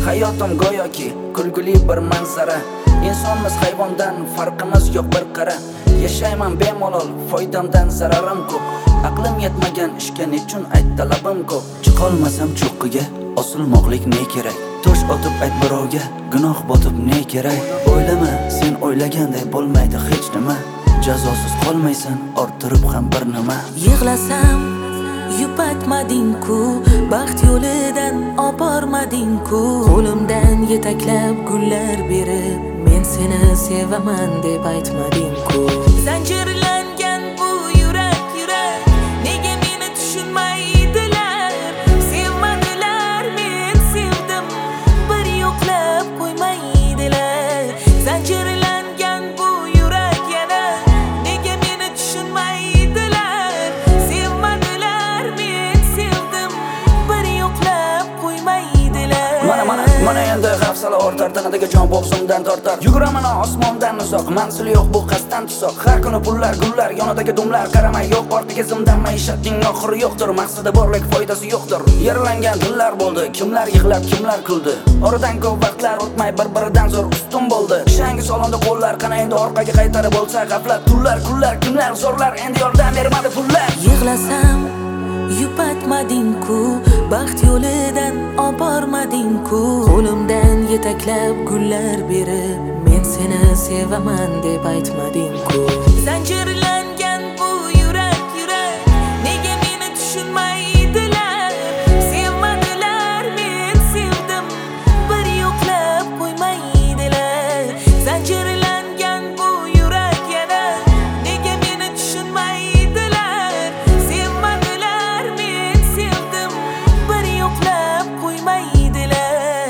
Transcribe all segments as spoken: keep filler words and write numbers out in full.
Hayotim go'yoki kulguli bir manzara. İnsonmiz hayvondan farqimiz yo'q bir qara. Yashayman bemalol, foydamdan zararim ko'p. Aqlim yetmagan ishga nechun ayt talabim ko'p. Chiqolmasam cho'qqiga, osilmoqlik ne kerak? Tosh otib ayt birovga, gunoh botib ne kerak? O'ylama, sen o'ylaganday bo'lmaydi hech nima. Jazosiz qolmaysan, orttirib ham bir nima. Yig'lasam yupatmading-ku, baxt yo'lidan obormading-ku. Qo'limdan yetaklab gullar berib, men seni sevaman deb aytmading-ku. Zanjirlangan bu yurak yurak, nega meni tushunmaydilar? Sevmadilar, men sevdim, bir yo'qlab qo'ymaydilar. Zanjirlangan bu yurak yana, nega meni tushunmaydilar? Sevmadilar, men sevdim, bir yo'qlab qo'ymaydilar. Mana mana mana endi hafsala ortar, tanadagi jon bo'g'zimdan tortar. Yuguraman osmondan uzoq, manzili yo'q bu qasddan tuzoq. Har kuni pullar, gullar, yonidagi dumlar, qaramay yo'q ortiga zimdan maishatning oxiri yo'qdir. Maqsadi borlik, foydasi yo'qdir. Yaralangan dillar bo'ldi, kimlar yig'lab, kimlar kuldi. Oradan ko'p vaqtlar o'tmay bir-biridan zo'r ustun bo'ldi. Ishangi solonda qo'llar, qana endi orqaga qaytarib bo'lsa g'aflat. Tullar, kullar, kimlar zo'rlar, endi yordam bermadi pullar. Yig'lasam yupatmading-ku, baxt yo'lidan obormading-ku. Qo'limdan yetaklab gullar berib, men seni sevaman deb aytmading-ku. Zanjirlangan bu yurak yurak, nega meni tushunmaydilar? Sevmadilar, men sevdim, bir yo'qlab qo'ymaydilar. Zanjirlangan bu yurak yana, nega meni tushunmaydilar? Sevmadilar, men sevdim, bir yo'qlab qo'ymaydilar.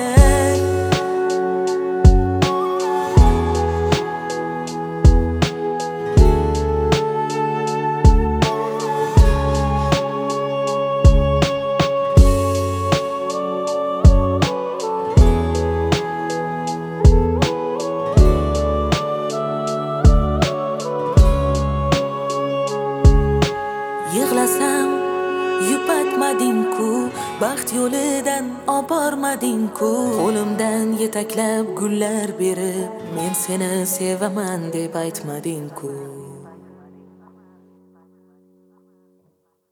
Yig'lasam yupatmading-ku, baxt yo'lidan obormading-ku. Qo'limdan yetaklab gullar berib, men seni sevaman deb aytmading-ku.